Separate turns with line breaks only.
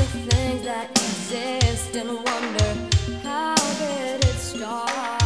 the things that exist and wonder how did it start.